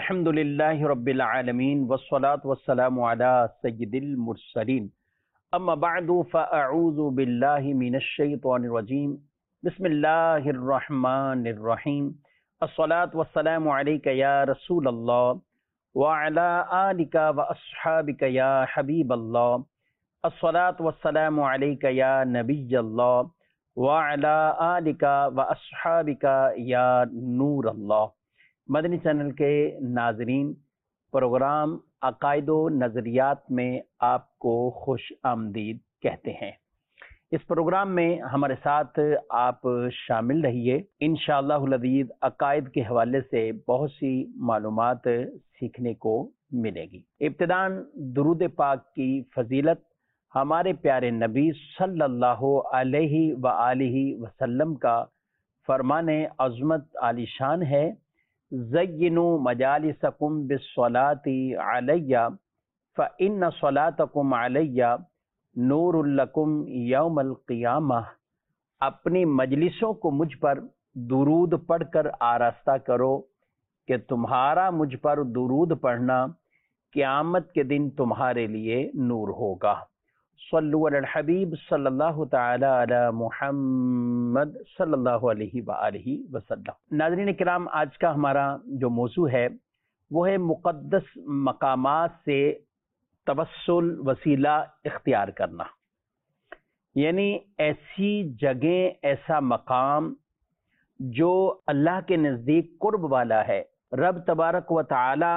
الحمد للہ رب العالمین والصلاة والسلام علی سید المرسلین اما بعد فاعوذ باللہ من الشیطان الرجیم بسم اللہ الرحمن الرحیم الصلاة والسلام علیک یا رسول اللہ وعلی آلک واصحابک یا حبیب اللہ الصلاة والسلام علیک یا نبی اللہ وعلی آلک واصحابک یا نور اللہ۔ مدنی چینل کے ناظرین، پروگرام عقائد و نظریات میں آپ کو خوش آمدید کہتے ہیں۔ اس پروگرام میں ہمارے ساتھ آپ شامل رہیے۔ انشاءاللہ العزیز عقائد کے حوالے سے بہت سی معلومات سیکھنے کو ملے گی۔ ابتداً درود پاک کی فضیلت ہمارے پیارے نبی صلی اللہ علیہ وآلہ وسلم کا فرمان عظمت عالی شان ہے، زینوا مجالسکم بالصلاة علی فإن صلاتکم علی نور لکم یوم القیامہ۔ اپنی مجلسوں کو مجھ پر درود پڑھ کر آراستہ کرو کہ تمہارا مجھ پر درود پڑھنا قیامت کے دن تمہارے لیے نور ہوگا۔ صلو علی الحبیب صلی اللہ تعالی علی محمد صلی اللہ علیہ وآلہ وسلم۔ ناظرین کرام، آج کا ہمارا جو موضوع ہے وہ ہے مقدس مقامات سے توسل وسیلہ اختیار کرنا، یعنی ایسی جگہیں، ایسا مقام جو اللہ کے نزدیک قرب والا ہے، رب تبارک و تعالی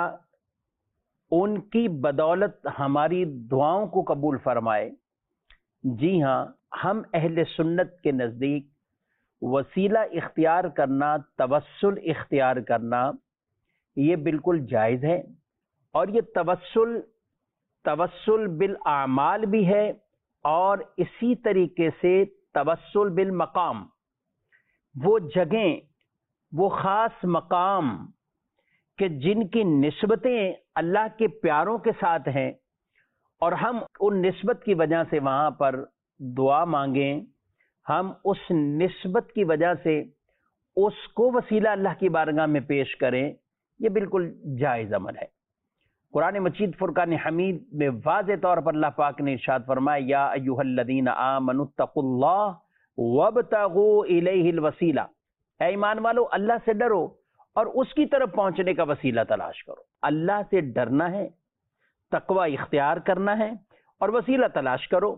ان کی بدولت ہماری دعاؤں کو قبول فرمائے۔ جی ہاں، ہم اہل سنت کے نزدیک وسیلہ اختیار کرنا، توسل اختیار کرنا یہ بالکل جائز ہے، اور یہ توسل بالاعمال بھی ہے، اور اسی طریقے سے توسل بالمقام، وہ جگہیں، وہ خاص مقام کہ جن کی نسبتیں اللہ کے پیاروں کے ساتھ ہیں، اور ہم ان نسبت کی وجہ سے وہاں پر دعا مانگیں، ہم اس نسبت کی وجہ سے اس کو وسیلہ اللہ کی بارگاہ میں پیش کریں، یہ بالکل جائز عمل ہے۔ قرآن مجید فرقان حمید میں واضح طور پر اللہ پاک نے ارشاد فرمایا، یا ایھا الذین آمنوا اتقوا اللہ وابتغوا الیہ الوسیلہ، اے ایمان والو اللہ سے ڈرو اور اس کی طرف پہنچنے کا وسیلہ تلاش کرو۔ اللہ سے ڈرنا ہے، تقوی اختیار کرنا ہے، اور وسیلہ تلاش کرو۔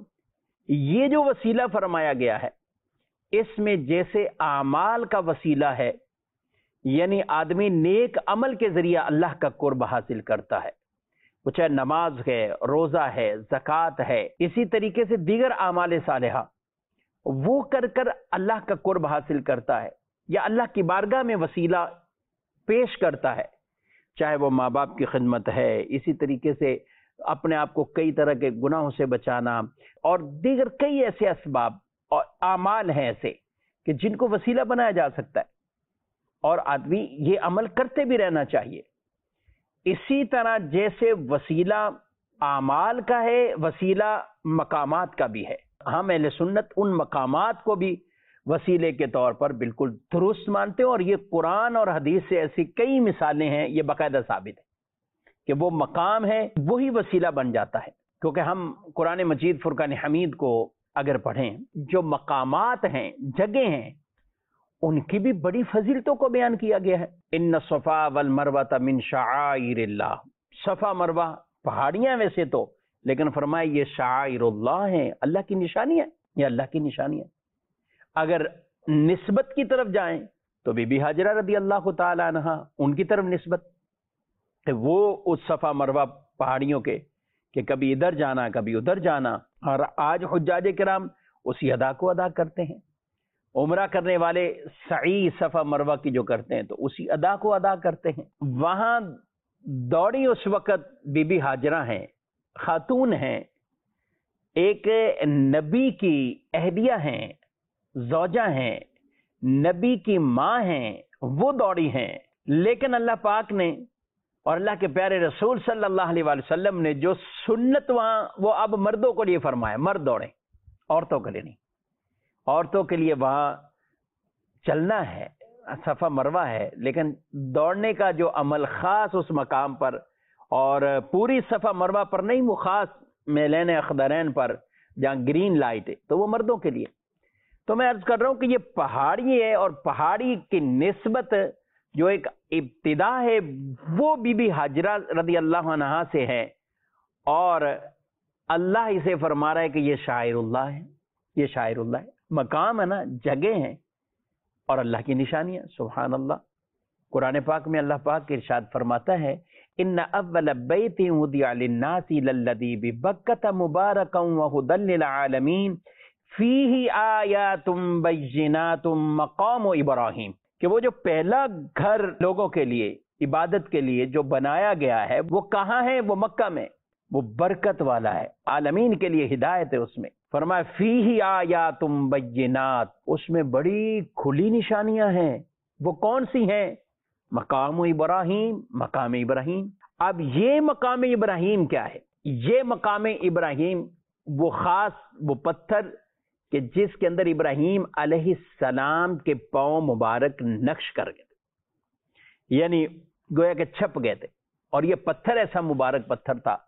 یہ جو وسیلہ فرمایا گیا ہے، اس میں جیسے اعمال کا وسیلہ ہے، یعنی آدمی نیک عمل کے ذریعہ اللہ کا قرب حاصل کرتا ہے، وہ چاہے نماز ہے، روزہ ہے، زکوٰۃ ہے، اسی طریقے سے دیگر اعمال صالحہ، وہ کر کر اللہ کا قرب حاصل کرتا ہے، یا اللہ کی بارگاہ میں وسیلہ پیش کرتا ہے، چاہے وہ ماں باپ کی خدمت ہے، اسی طریقے سے اپنے آپ کو کئی طرح کے گناہوں سے بچانا، اور دیگر کئی ایسے اسباب اور اعمال ہیں ایسے کہ جن کو وسیلہ بنایا جا سکتا ہے، اور آدمی یہ عمل کرتے بھی رہنا چاہیے۔ اسی طرح جیسے وسیلہ اعمال کا ہے، وسیلہ مقامات کا بھی ہے۔ ہم اہل سنت ان مقامات کو بھی وسیلے کے طور پر بالکل درست مانتے ہیں، اور یہ قرآن اور حدیث سے ایسی کئی مثالیں ہیں، یہ باقاعدہ ثابت ہے کہ وہ مقام ہے وہی وسیلہ بن جاتا ہے۔ کیونکہ ہم قرآن مجید فرقان حمید کو اگر پڑھیں، جو مقامات ہیں، جگہیں ہیں، ان کی بھی بڑی فضیلتوں کو بیان کیا گیا ہے۔ ان الصفا والمروہ من شعائر اللہ، صفا مروہ پہاڑیاں ویسے تو، لیکن فرمایا یہ شعائر اللہ ہیں، اللہ کی نشانی ہے، یہ اللہ کی نشانی ہے۔ اگر نسبت کی طرف جائیں تو بی بی حاجرہ رضی اللہ تعالی عنہا، ان کی طرف نسبت کہ وہ اس صفا مروہ پہاڑیوں کے کہ کبھی ادھر جانا کبھی ادھر جانا، اور آج حجاج کرام اسی ادا کو ادا کرتے ہیں۔ عمرہ کرنے والے سعی صفا مروہ کی جو کرتے ہیں تو اسی ادا کو ادا کرتے ہیں۔ وہاں دوڑی اس وقت بی بی حاجرہ ہیں، خاتون ہیں، ایک نبی کی اہلیہ ہیں، زوجہ ہیں، نبی کی ماں ہیں، وہ دوڑی ہیں، لیکن اللہ پاک نے اور اللہ کے پیارے رسول صلی اللہ علیہ وآلہ وسلم نے جو سنت وہاں وہ اب مردوں کے لیے فرمایا، مرد دوڑیں، عورتوں کے لیے نہیں۔ عورتوں کے لیے وہاں چلنا ہے، صفا مروہ ہے، لیکن دوڑنے کا جو عمل خاص اس مقام پر اور پوری صفا مروہ پر نہیں، وہ خاص میلین اخضرین پر جہاں گرین لائٹ ہے، تو وہ مردوں کے لیے۔ تو میں عرض کر رہا ہوں کہ یہ پہاڑی ہے، اور پہاڑی کی نسبت جو ایک ابتدا ہے وہ بی بی حاجرہ رضی اللہ عنہا سے ہے، اور اللہ اسے فرما رہا ہے کہ یہ شاعر اللہ ہے، یہ شاعر اللہ ہے۔ مقام ہے نا، جگہ ہیں اور اللہ کی نشانیاں، سبحان اللہ۔ قرآن پاک میں اللہ پاک ارشاد فرماتا ہے ان اول بیت وضع للناس للذی ببکۃ مبارکا وہدی للعالمین فیہ آیات بینات مقام ابراہیم، کہ وہ جو پہلا گھر لوگوں کے لیے عبادت کے لیے جو بنایا گیا ہے وہ کہاں ہے؟ وہ مکہ میں، وہ برکت والا ہے، عالمین کے لیے ہدایت ہے۔ اس میں فرمایا فیہ آیات بینات، اس میں بڑی کھلی نشانیاں ہیں۔ وہ کون سی ہیں؟ مقام ابراہیم، مقام ابراہیم۔ اب یہ مقام ابراہیم کیا ہے؟ یہ مقام ابراہیم وہ خاص وہ پتھر کہ جس کے اندر ابراہیم علیہ السلام کے پاؤں مبارک نقش کر گئے تھے، یعنی گویا کہ چھپ گئے تھے۔ اور یہ پتھر ایسا مبارک پتھر تھا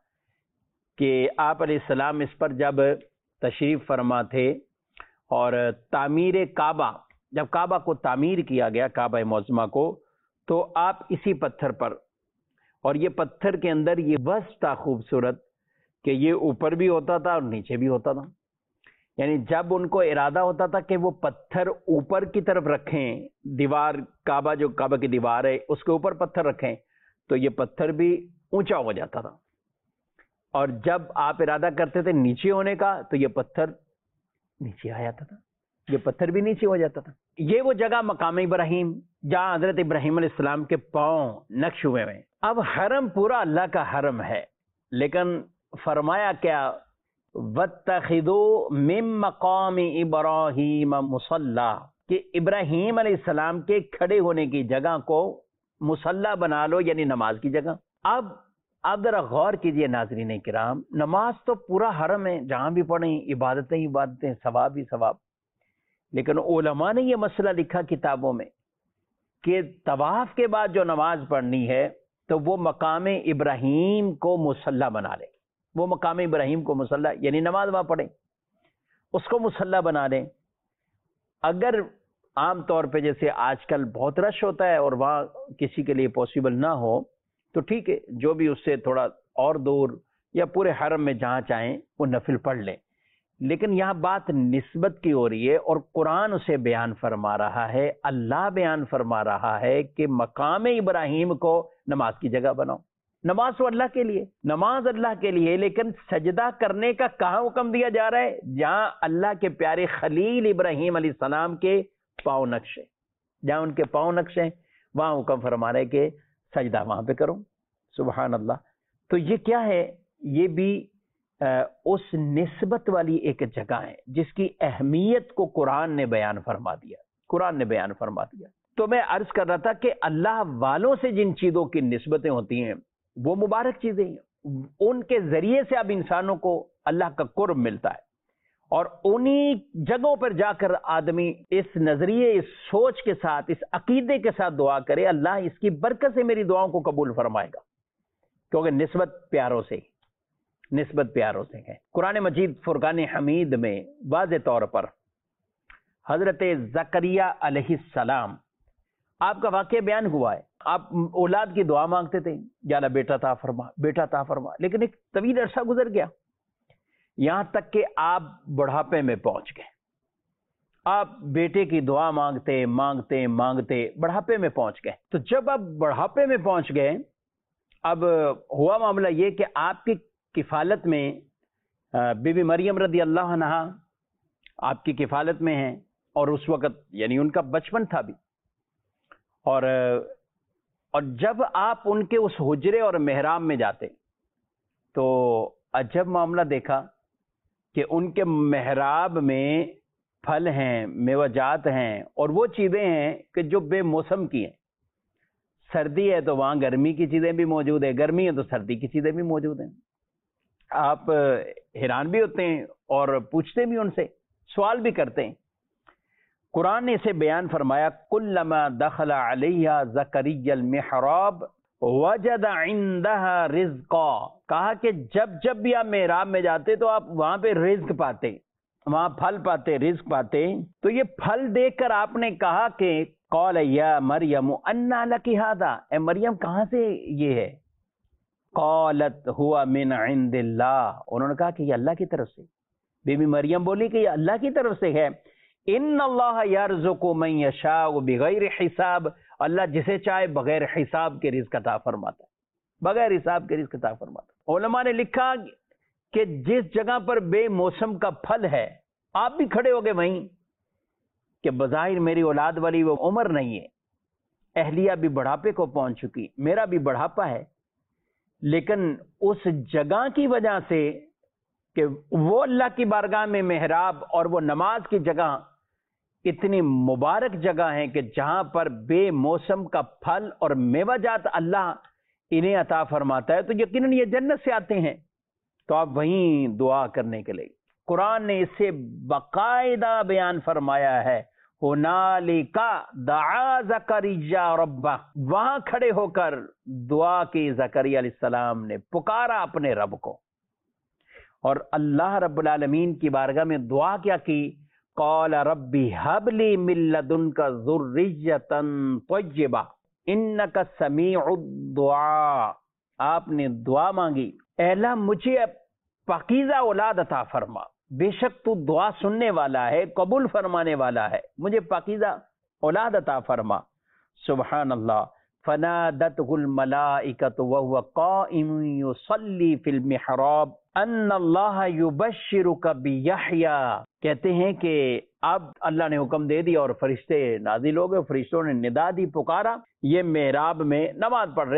کہ آپ علیہ السلام اس پر جب تشریف فرما تھے، اور تعمیر کعبہ، جب کعبہ کو تعمیر کیا گیا، کعبہ معظمہ کو، تو آپ اسی پتھر پر، اور یہ پتھر کے اندر یہ وصف تھا خوبصورت کہ یہ اوپر بھی ہوتا تھا اور نیچے بھی ہوتا تھا۔ یعنی جب ان کو ارادہ ہوتا تھا کہ وہ پتھر اوپر کی طرف رکھیں، دیوار کعبہ جو کعبہ کی دیوار ہے اس کے اوپر پتھر رکھیں، تو یہ پتھر بھی اونچا ہو جاتا تھا، اور جب آپ ارادہ کرتے تھے نیچے ہونے کا تو یہ پتھر نیچے آ جاتا تھا، یہ پتھر بھی نیچے ہو جاتا تھا۔ یہ وہ جگہ مقام ابراہیم جہاں حضرت ابراہیم علیہ السلام کے پاؤں نقش ہوئے ہیں۔ اب حرم پورا اللہ کا حرم ہے، لیکن فرمایا کیا؟ وَاتَّخِذُوا مِن مَّقَامِ إِبْرَاهِيمَ مُصَلَّى، کہ ابراہیم علیہ السلام کے کھڑے ہونے کی جگہ کو مصلی بنا لو، یعنی نماز کی جگہ۔ اب آپ ذرا غور کیجئے ناظرین کرام، نماز تو پورا حرم ہے، جہاں بھی پڑھیں عبادتیں عبادتیں، ثواب ہی ثواب، لیکن علماء نے یہ مسئلہ لکھا کتابوں میں کہ طواف کے بعد جو نماز پڑھنی ہے تو وہ مقام ابراہیم کو مصلی بنا لیں، وہ مقام ابراہیم کو مصلی، یعنی نماز وہاں پڑھیں، اس کو مصلی بنا لیں۔ اگر عام طور پہ جیسے آج کل بہت رش ہوتا ہے اور وہاں کسی کے لیے پاسبل نہ ہو تو ٹھیک ہے، جو بھی اس سے تھوڑا اور دور یا پورے حرم میں جہاں چاہیں وہ نفل پڑھ لیں، لیکن یہاں بات نسبت کی ہو رہی ہے، اور قرآن اسے بیان فرما رہا ہے، اللہ بیان فرما رہا ہے کہ مقام ابراہیم کو نماز کی جگہ بناؤ۔ نماز تو اللہ کے لیے، نماز اللہ کے لیے، لیکن سجدہ کرنے کا کہاں حکم دیا جا رہا ہے؟ جہاں اللہ کے پیارے خلیل ابراہیم علیہ السلام کے پاؤں نقش ہیں، جہاں ان کے پاؤں نقش ہیں وہاں حکم فرما رہے کہ سجدہ وہاں پہ کرو۔ سبحان اللہ۔ تو یہ کیا ہے؟ یہ بھی اس نسبت والی ایک جگہ ہے جس کی اہمیت کو قرآن نے بیان فرما دیا، قرآن نے بیان فرما دیا۔ تو میں عرض کر رہا تھا کہ اللہ والوں سے جن چیزوں کی نسبتیں ہوتی ہیں وہ مبارک چیزیں ہیں، ان کے ذریعے سے اب انسانوں کو اللہ کا قرب ملتا ہے، اور انہی جگہوں پر جا کر آدمی اس نظریے، اس سوچ کے ساتھ، اس عقیدے کے ساتھ دعا کرے اللہ اس کی برکت سے میری دعاؤں کو قبول فرمائے گا، کیونکہ نسبت پیاروں سے، نسبت پیاروں سے ہے۔ قرآن مجید فرقان حمید میں واضح طور پر حضرت زکریا علیہ السلام آپ کا واقعہ بیان ہوا ہے۔ آپ اولاد کی دعا مانگتے تھے، یا اللہ بیٹا عطا فرما، بیٹا عطا فرما، لیکن ایک طویل عرصہ گزر گیا، یہاں تک کہ آپ بڑھاپے میں پہنچ گئے۔ آپ بیٹے کی دعا مانگتے مانگتے مانگتے بڑھاپے میں پہنچ گئے۔ تو جب آپ بڑھاپے میں پہنچ گئے، اب ہوا معاملہ یہ کہ آپ کی کفالت میں بی بی مریم رضی اللہ عنہا آپ کی کفالت میں ہیں، اور اس وقت یعنی ان کا بچپن تھا بھی، اور جب آپ ان کے اس حجرے اور محراب میں جاتے تو عجب معاملہ دیکھا کہ ان کے محراب میں پھل ہیں، میوہ جات ہیں، اور وہ چیزیں ہیں کہ جو بے موسم کی ہیں۔ سردی ہے تو وہاں گرمی کی چیزیں بھی موجود ہیں، گرمی ہے تو سردی کی چیزیں بھی موجود ہیں۔ آپ حیران بھی ہوتے ہیں اور پوچھتے بھی ان سے، سوال بھی کرتے ہیں۔ قرآن نے اسے بیان فرمایا کلما دخل علیہا زکریا المحراب وجد عندها رزقا، کہا کہ جب جب بھی آپ محراب میں جاتے تو آپ وہاں پہ رزق پاتے، وہاں پھل پاتے، رزق پاتے. تو یہ پھل دیکھ کر آپ نے کہا کہ قال یا مریم انا لک ھذا، اے مریم کہاں سے یہ ہے؟ قالت هو من عند اللہ، انہوں نے کہا کہ یہ اللہ کی طرف سے. بی بی مریم بولی کہ یہ اللہ کی طرف سے ہے. ان اللہ یرزق من یشاء بغیر حساب، اللہ جسے چاہے بغیر حساب کے رزق عطا فرماتا ہے، بغیر حساب کے رزق عطا فرماتا ہے. علماء نے لکھا کہ جس جگہ پر بے موسم کا پھل ہے، آپ بھی کھڑے ہو گئے وہیں کہ بظاہر میری اولاد والی وہ عمر نہیں ہے، اہلیہ بھی بڑھاپے کو پہنچ چکی، میرا بھی بڑھاپا ہے، لیکن اس جگہ کی وجہ سے کہ وہ اللہ کی بارگاہ میں محراب اور وہ نماز کی جگہ اتنی مبارک جگہ ہیں کہ جہاں پر بے موسم کا پھل اور میوہ جات اللہ انہیں عطا فرماتا ہے، تو یقیناً یہ جنت سے آتے ہیں. تو آپ وہیں دعا کرنے کے لیے قرآن نے اسے باقاعدہ بیان فرمایا ہے. ہنالک دعا زکریا ربہ، وہاں کھڑے ہو کر دعا کی زکریا علیہ السلام نے، پکارا اپنے رب کو. اور اللہ رب العالمین کی بارگاہ میں دعا کیا کی؟ قال ربی ہب لی من لدنک ذریۃ طیبہ انک سمیع الدعاء. آپ نے دعا مانگی، اے اللہ مجھے پاکیزہ اولاد عطا فرما، بے شک تو دعا سننے والا ہے، قبول فرمانے والا ہے، مجھے پاکیزہ اولاد عطا فرما. سبحان اللہ. فنادته الملائکۃ وهو قائم یصلی فی المحراب ان اللہ یبشرک بیحییٰ. کہتے ہیں کہ اب اللہ نے حکم دے دیا اور فرشتے نازل ہو گئے، فرشتوں نے ندا دی، پکارا. یہ محراب میں نماز پڑھ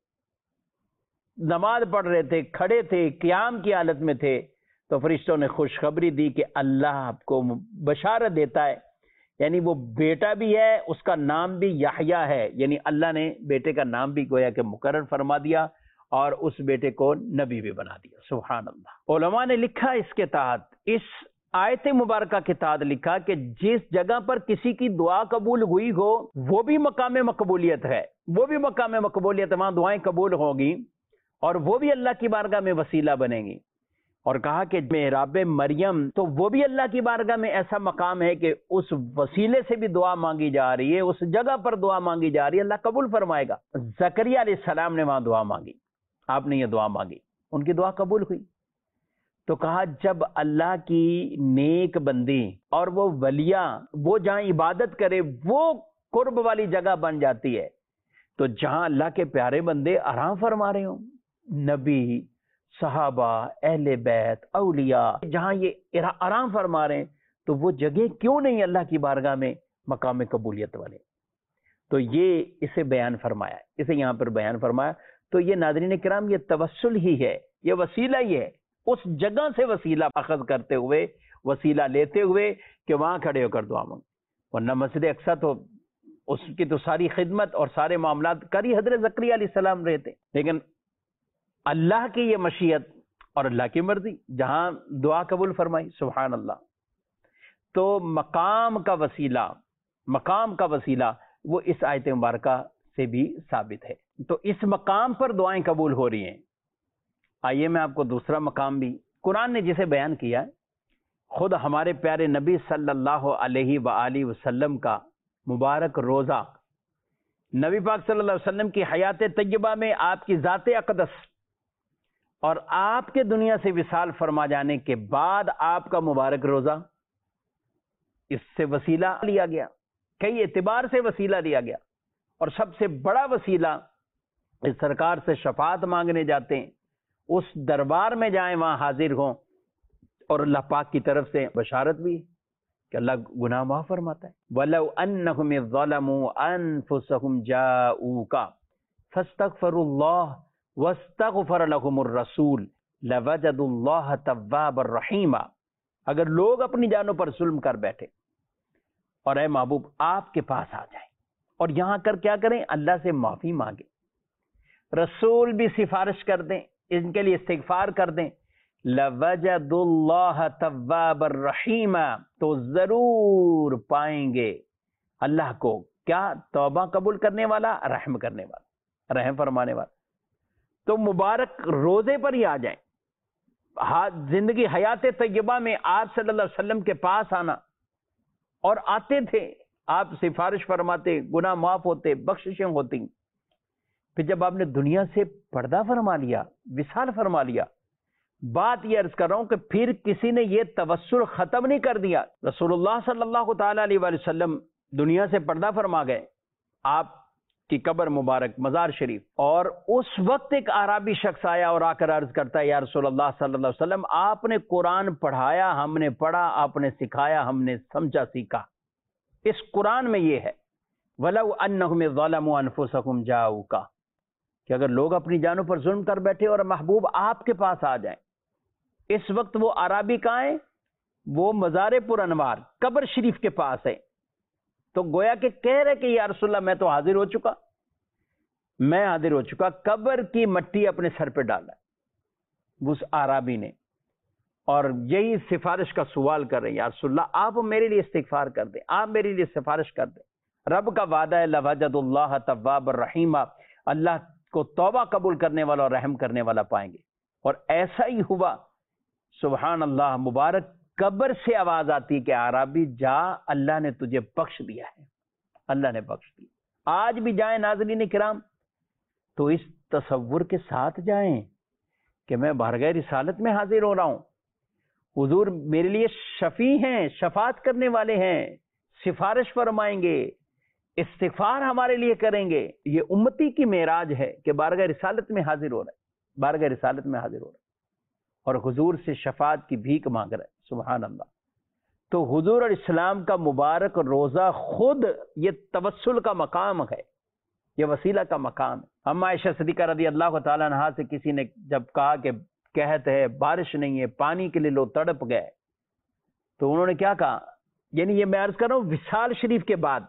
رہے تھے، کھڑے تھے، قیام کی حالت میں تھے. تو فرشتوں نے خوشخبری دی کہ اللہ آپ کو بشارت دیتا ہے، یعنی وہ بیٹا بھی ہے، اس کا نام بھی یحییٰ ہے، یعنی اللہ نے بیٹے کا نام بھی گویا کہ مقرر فرما دیا اور اس بیٹے کو نبی بھی بنا دیا. سبحان اللہ. علماء نے لکھا اس کے تحت، اس آیت مبارکہ کے تحت لکھا کہ جس جگہ پر کسی کی دعا قبول ہوئی ہو وہ بھی مقام مقبولیت ہے، وہ بھی مقام مقبولیت ہے، وہاں دعائیں قبول ہوگی اور وہ بھی اللہ کی بارگاہ میں وسیلہ بنے گی. اور کہا کہ محراب مریم تو وہ بھی اللہ کی بارگاہ میں ایسا مقام ہے کہ اس وسیلے سے بھی دعا مانگی جا رہی ہے، اس جگہ پر دعا مانگی جا رہی ہے، اللہ قبول فرمائے گا. زکریا علیہ السلام نے وہاں دعا مانگی، آپ نے یہ دعا مانگی، ان کی دعا قبول ہوئی. تو کہا جب اللہ کی نیک بندی اور وہ ولیاں وہ جہاں عبادت کرے وہ قرب والی جگہ بن جاتی ہے، تو جہاں اللہ کے پیارے بندے آرام فرما رہے ہوں، نبی، صحابہ، اہل بیت، اولیاء، جہاں یہ آرام فرما رہے ہیں، تو وہ جگہ کیوں نہیں اللہ کی بارگاہ میں مقام قبولیت والے؟ تو یہ اسے بیان فرمایا، اسے یہاں پر بیان فرمایا. تو یہ ناظرین کرام، یہ توسل ہی ہے، یہ وسیلہ ہی ہے، اس جگہ سے وسیلہ اخذ کرتے ہوئے، وسیلہ لیتے ہوئے کہ وہاں کھڑے ہو کر دعا مانگ. ورنہ مسجد اقصیٰ تو اس کی تو ساری خدمت اور سارے معاملات کری حضرت زکریا علیہ السلام رہتے، لیکن اللہ کی یہ مشیت اور اللہ کی مرضی، جہاں دعا قبول فرمائی. سبحان اللہ. تو مقام کا وسیلہ وہ اس آیت مبارکہ سے بھی ثابت ہے. تو اس مقام پر دعائیں قبول ہو رہی ہیں. آئیے میں آپ کو دوسرا مقام بھی قرآن نے جسے بیان کیا ہے، خود ہمارے پیارے نبی صلی اللہ علیہ وآلہ وسلم کا مبارک روزہ، نبی پاک صلی اللہ علیہ وسلم کی حیات طیبہ میں آپ کی ذات اقدس اور آپ کے دنیا سے وصال فرما جانے کے بعد آپ کا مبارک روزہ، اس سے وسیلہ لیا گیا، کئی اعتبار سے وسیلہ لیا گیا. اور سب سے بڑا وسیلہ اس سرکار سے شفاعت مانگنے جاتے ہیں، اس دربار میں جائیں، وہاں حاضر ہوں، اور اللہ پاک کی طرف سے بشارت بھی کہ اللہ گناہ معاف فرماتا ہے. وَلَوْ أَنَّهُمْ ظَلَمُوا أَنفُسَهُمْ جَاءُوكَ فَاسْتَغْفَرُوا اللَّهَ وَاسْتَغْفَرَ لَهُمُ الرَّسُولُ لَوَجَدُوا اللَّهَ تَوَّابًا رَحِيمًا. اگر لوگ اپنی جانوں پر ظلم کر بیٹھے اور اے محبوب آپ کے پاس آ جائیں اور یہاں کر کیا کریں؟ اللہ سے معافی مانگیں، رسول بھی سفارش کر دیں، ان کے لیے استغفار کر دیں، لَوَجَدُوا اللَّهَ تَوَّابًا رَحِيمًا، تو ضرور پائیں گے اللہ کو کیا؟ توبہ قبول کرنے والا، رحم کرنے والا، رحم فرمانے والا۔ تو مبارک روزے پر ہی آ جائیں۔ زندگی حیات طیبہ میں آپ صلی اللہ علیہ وسلم کے پاس آنا، اور آتے تھے، آپ سفارش فرماتے، گناہ معاف ہوتے، بخششیں ہوتی۔ پھر جب آپ نے دنیا سے پردہ فرما لیا، وصال فرما لیا، بات یہ عرض کر رہا ہوں کہ پھر کسی نے یہ توسل ختم نہیں کر دیا۔ رسول اللہ صلی اللہ تعالی علیہ وآلہ وسلم دنیا سے پردہ فرما گئے، آپ کی قبر مبارک، مزار شریف، اور اس وقت ایک اعرابی شخص آیا اور آ کر عرض کرتا ہے، یا رسول اللہ صلی اللہ علیہ وسلم، آپ نے قرآن پڑھایا، ہم نے پڑھا، آپ نے سکھایا، ہم نے سمجھا سیکھا۔ اس قرآن میں یہ ہے وَلَوْ أَنَّهُمْ ظَلَمُوا أَنفُسَهُمْ جَاءُوكَ، کہ اگر لوگ اپنی جانوں پر ظلم کر بیٹھے اور محبوب آپ کے پاس آ جائیں۔ اس وقت وہ عربی کہاں ہیں؟ وہ مزار پر انوار قبر شریف کے پاس ہے۔ تو گویا کہ کہہ رہے کہ یا رسول اللہ میں تو حاضر ہو چکا، میں حاضر ہو چکا، قبر کی مٹی اپنے سر پہ ڈالا ہے اس عربی نے، اور یہی سفارش کا سوال کر رہے ہیں، یا رسول اللہ آپ میرے لیے استغفار کر دیں، آپ میرے لیے سفارش کر دیں۔ رب کا وعدہ ہے لَوَجَدُوا اللَّهَ تَوَّابًا رَحِيمًا، اللہ کو توبہ قبول کرنے والا اور رحم کرنے والا پائیں گے۔ اور ایسا ہی ہوا، سبحان اللہ، مبارک قبر سے آواز آتی کہ عربی جا، اللہ نے تجھے بخش دیا ہے، اللہ نے بخش دیا۔ آج بھی جائیں ناظرین کرام تو اس تصور کے ساتھ جائیں کہ میں بارگاہ رسالت میں حاضر ہو رہا ہوں، حضور میرے لیے شفیع ہیں، شفاعت کرنے والے ہیں، سفارش فرمائیں گے، استغفار ہمارے لیے کریں گے۔ یہ امتی کی معراج ہے کہ بارگاہ رسالت میں حاضر ہو رہا ہے، بارگاہ رسالت میں حاضر ہو رہا ہے اور حضور سے شفاعت کی بھیک مانگ رہا ہے، سبحان اللہ۔ تو حضور اور اسلام کا مبارک روزہ خود یہ توسل کا مقام ہے، یہ وسیلہ کا مقام ہے۔ ہم عائشہ صدیقہ رضی اللہ تعالیٰ عنہا سے کسی نے جب کہا کہ قحط ہے، بارش نہیں ہے، پانی کے لیے لوگ تڑپ گئے، تو انہوں نے کیا کہا؟ یعنی یہ میں عرض کر رہا ہوں وصال شریف کے بعد،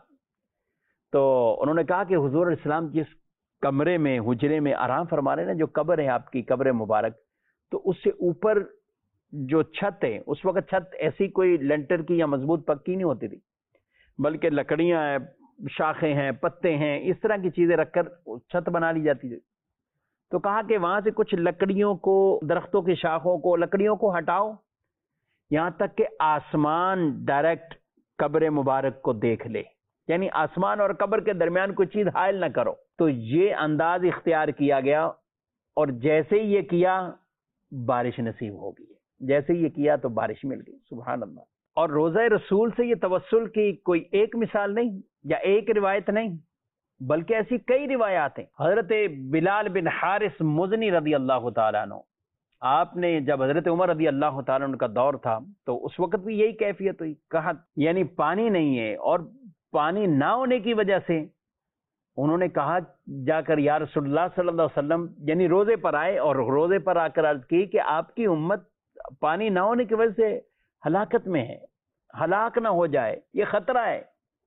تو انہوں نے کہا کہ حضور علیہ السلام جس کمرے میں، حجرے میں آرام فرما رہے ہیں نا، جو قبر ہے آپ کی، قبر مبارک، تو اس سے اوپر جو چھت ہے، اس وقت چھت ایسی کوئی لینٹر کی یا مضبوط پکی نہیں ہوتی تھی، بلکہ لکڑیاں ہیں، شاخیں ہیں، پتے ہیں، اس طرح کی چیزیں رکھ کر چھت بنا لی جاتی تھی۔ تو کہا کہ وہاں سے کچھ لکڑیوں کو، درختوں کی شاخوں کو، لکڑیوں کو ہٹاؤ، یہاں تک کہ آسمان ڈائریکٹ قبر مبارک کو دیکھ لے، یعنی آسمان اور قبر کے درمیان کوئی چیز حائل نہ کرو۔ تو یہ انداز اختیار کیا گیا، اور جیسے ہی یہ کیا بارش نصیب ہو گئی، جیسے یہ کیا تو بارش مل گئی، سبحان اللہ۔ اور روزہ رسول سے یہ توسل کی کوئی ایک مثال نہیں یا ایک روایت نہیں، بلکہ ایسی کئی روایات ہیں۔ حضرت بلال بن حارث مزنی رضی اللہ تعالیٰ عنہ، آپ نے جب حضرت عمر رضی اللہ تعالیٰ عنہ کا دور تھا تو اس وقت بھی یہی کیفیت ہوئی، کہا یعنی پانی نہیں ہے، اور پانی نہ ہونے کی وجہ سے انہوں نے کہا جا کر یا رسول اللہ صلی اللہ علیہ وسلم، یعنی روزے پر آئے اور روزے پر آ کر عرض کی کہ آپ کی امت پانی نہ ہونے کی وجہ سے ہلاکت میں ہے، ہلاک نہ ہو جائے، یہ خطرہ ہے،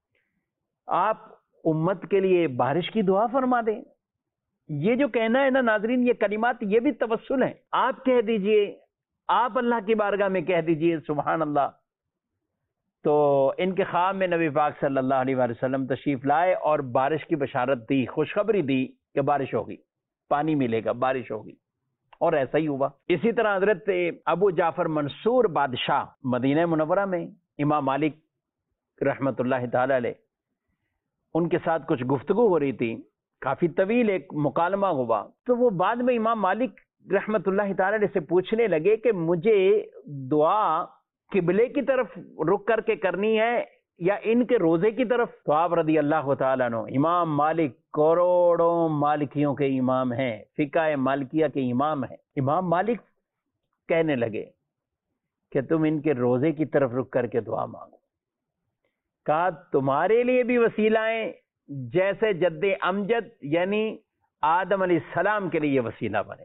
آپ امت کے لیے بارش کی دعا فرما دیں۔ یہ جو کہنا ہے نا ناظرین، یہ کلمات یہ بھی توسل ہیں، آپ کہہ دیجئے، آپ اللہ کی بارگاہ میں کہہ دیجئے، سبحان اللہ۔ تو ان کے خواب میں نبی پاک صلی اللہ علیہ وآلہ وسلم تشریف لائے اور بارش کی بشارت دی، خوشخبری دی کہ بارش ہوگی، پانی ملے گا، بارش ہوگی، اور ایسا ہی ہوا۔ اسی طرح حضرت ابو جعفر منصور بادشاہ مدینہ منورہ میں، امام مالک رحمت اللہ تعالی علیہ، ان کے ساتھ کچھ گفتگو ہو رہی تھی، کافی طویل ایک مکالمہ ہوا، تو وہ بعد میں امام مالک رحمت اللہ تعالی علیہ سے پوچھنے لگے کہ مجھے دعا قبلے کی طرف رک کر کے کرنی ہے یا ان کے روزے کی طرف؟ تو آپ رضی اللہ تعالیٰ عنہ، امام مالک کروڑوں مالکیوں کے امام ہیں، فقہ مالکیہ کے امام ہیں، امام مالک کہنے لگے کہ تم ان کے روزے کی طرف رک کر کے دعا مانگو۔ کہا تمہارے لیے بھی وسیلائیں جیسے جد امجد یعنی آدم علیہ السلام کے لیے وسیلہ بنے۔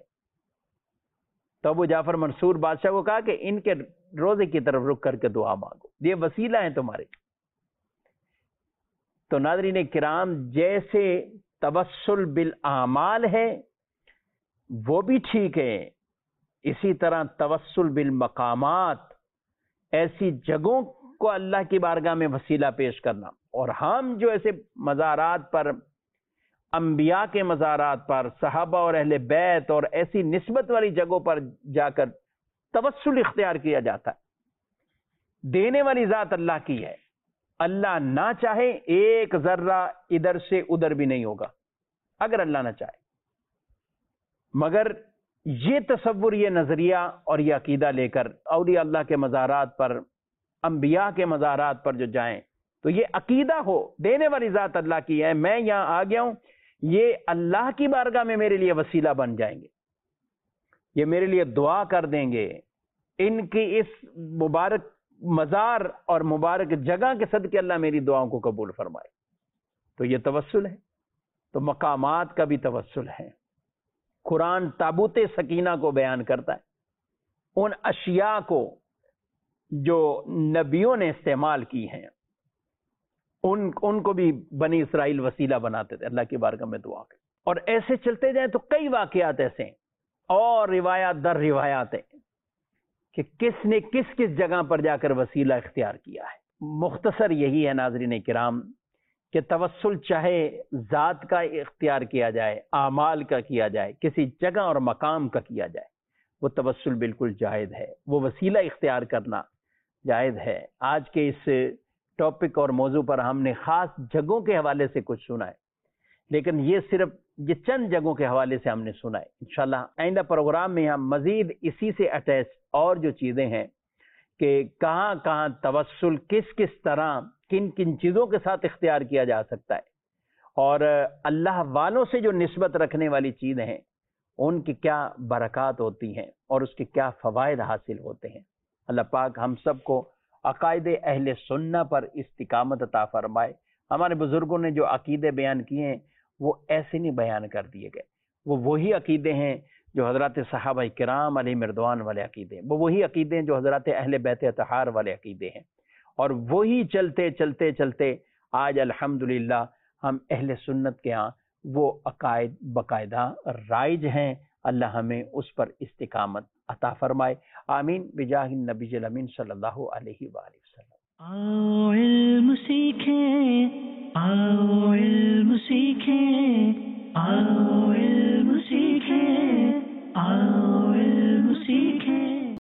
تو ابو جعفر منصور بادشاہ کو کہا کہ ان کے روزے کی طرف رک کر کے دعا مانگو، یہ وسیلہ ہیں تمہارے۔ تو ناظرین کرام، جیسے توسل بالاعمال ہے وہ بھی ٹھیک ہے، اسی طرح توسل بالمقامات، ایسی جگہوں کو اللہ کی بارگاہ میں وسیلہ پیش کرنا، اور ہم جو ایسے مزارات پر، انبیاء کے مزارات پر، صحابہ اور اہل بیت اور ایسی نسبت والی جگہوں پر جا کر توسل اختیار کیا جاتا ہے، دینے والی ذات اللہ کی ہے، اللہ نہ چاہے ایک ذرہ ادھر سے ادھر بھی نہیں ہوگا اگر اللہ نہ چاہے۔ مگر یہ تصور، یہ نظریہ اور یہ عقیدہ لے کر اولیاء اللہ کے مزارات پر، انبیاء کے مزارات پر جو جائیں تو یہ عقیدہ ہو دینے والی ذات اللہ کی ہے، میں یہاں آ گیا ہوں، یہ اللہ کی بارگاہ میں میرے لیے وسیلہ بن جائیں گے، یہ میرے لیے دعا کر دیں گے، ان کی اس مبارک مزار اور مبارک جگہ کے صدقے اللہ میری دعاؤں کو قبول فرمائے۔ تو یہ توسل ہے۔ تو مقامات کا بھی توسل ہے۔ قرآن تابوت سکینہ کو بیان کرتا ہے، ان اشیاء کو جو نبیوں نے استعمال کی ہیں، ان کو بھی بنی اسرائیل وسیلہ بناتے تھے اللہ کی بارگاہ میں دعا کے۔ اور ایسے چلتے جائیں تو کئی واقعات ایسے ہیں اور روایات در روایات ہیں کہ کس نے کس کس جگہ پر جا کر وسیلہ اختیار کیا ہے۔ مختصر یہی ہے ناظرین کرام کہ توسل چاہے ذات کا اختیار کیا جائے، اعمال کا کیا جائے، کسی جگہ اور مقام کا کیا جائے، وہ توسل بالکل جائز ہے، وہ وسیلہ اختیار کرنا جائز ہے۔ آج کے اس ٹاپک اور موضوع پر ہم نے خاص جگہوں کے حوالے سے کچھ سنا ہے، لیکن یہ صرف یہ چند جگہوں کے حوالے سے ہم نے سنا ہے۔ انشاءاللہ آئندہ پروگرام میں ہم مزید اسی سے اٹیچ اور جو چیزیں ہیں کہ کہاں کہاں توسل کس کس طرح کن کن چیزوں کے ساتھ اختیار کیا جا سکتا ہے، اور اللہ والوں سے جو نسبت رکھنے والی چیزیں ہیں ان کی کیا برکات ہوتی ہیں اور اس کے کیا فوائد حاصل ہوتے ہیں۔ اللہ پاک ہم سب کو عقائد اہل سنہ پر استقامت عطا فرمائے۔ ہمارے بزرگوں نے جو عقیدے بیان کیے ہیں وہ ایسے نہیں بیان کر دیے گئے، وہ وہی عقیدے ہیں جو حضرات صحابہ کرام علیہم رضوان والے عقیدے ہیں، وہ وہی عقیدے ہیں جو حضرات اہل بیت اطہار والے عقیدے ہیں، اور وہی چلتے چلتے چلتے آج الحمدللہ ہم اہل سنت کے ہاں وہ عقائد باقاعدہ رائج ہیں۔ اللہ ہمیں اس پر استقامت عطا فرمائے، آمین بجاہ النبی الامین صلی اللہ علیہ وآلہ وسلم۔